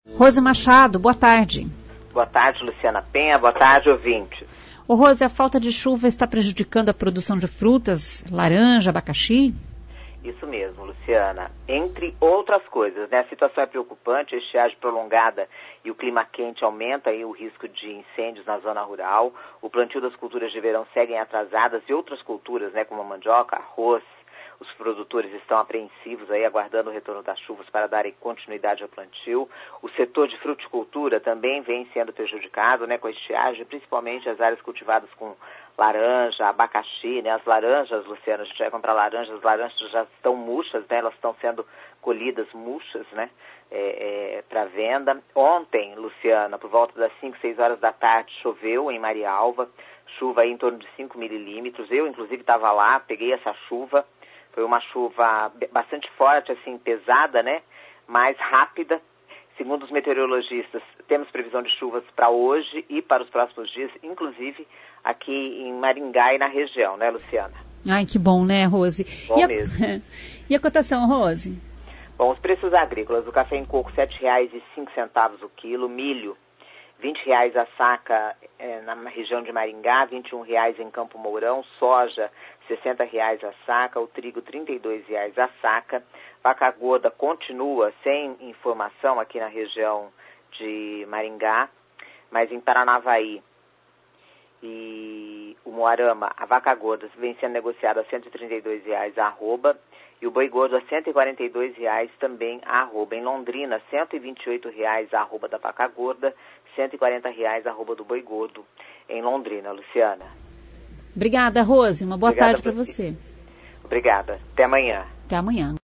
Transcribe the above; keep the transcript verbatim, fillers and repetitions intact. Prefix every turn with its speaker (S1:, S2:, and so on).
S1: Rose Machado, boa tarde.
S2: Boa tarde, Luciana Penha. Boa tarde, ouvintes.
S1: Ô Rose, a falta de chuva está prejudicando a produção de frutas, laranja, abacaxi?
S2: Isso mesmo, Luciana. Entre outras coisas, né? A situação é preocupante, a estiagem prolongada e o clima quente aumenta aí o risco de incêndios na zona rural. O plantio das culturas de verão seguem atrasadas e outras culturas, né, como a mandioca, arroz. Os produtores estão apreensivos aí, aguardando o retorno das chuvas para darem continuidade ao plantio. O setor de fruticultura também vem sendo prejudicado, né, com a estiagem, principalmente as áreas cultivadas com laranja, abacaxi, né, as laranjas, Luciana, a gente vai comprar laranjas, as laranjas já estão murchas, né, elas estão sendo colhidas murchas, né, é, é, para venda. Ontem, Luciana, por volta das cinco, seis horas da tarde, choveu em Marialva, chuva aí em torno de cinco mililímetros. Eu, inclusive, estava lá, peguei essa chuva. Foi uma chuva bastante forte, assim, pesada, né? Mais rápida. Segundo os meteorologistas, temos previsão de chuvas para hoje e para os próximos dias, inclusive aqui em Maringá e na região, né, Luciana?
S1: Ai, que bom, né, Rose?
S2: Bom
S1: e a...
S2: mesmo.
S1: E a cotação, Rose?
S2: Bom, os preços agrícolas, o café em coco, sete reais e cinco centavos o quilo, milho, vinte reais a saca é, na região de Maringá, vinte e um reais em Campo Mourão, soja, sessenta reais a saca, o trigo, trinta e dois reais a saca, vaca gorda continua sem informação aqui na região de Maringá, mas em Paranavaí e o Moarama, a vaca gorda vem sendo negociada a cento e trinta e dois reais a arroba, e o boi gordo a cento e quarenta e dois reais também a arroba. Em Londrina, cento e vinte e oito reais a arroba da vaca gorda, cento e quarenta reais a arroba do boi gordo em Londrina, Luciana.
S1: Obrigada, Rose. Uma boa
S2: Obrigada
S1: tarde para você.
S2: Obrigada. Até amanhã.
S1: Até amanhã.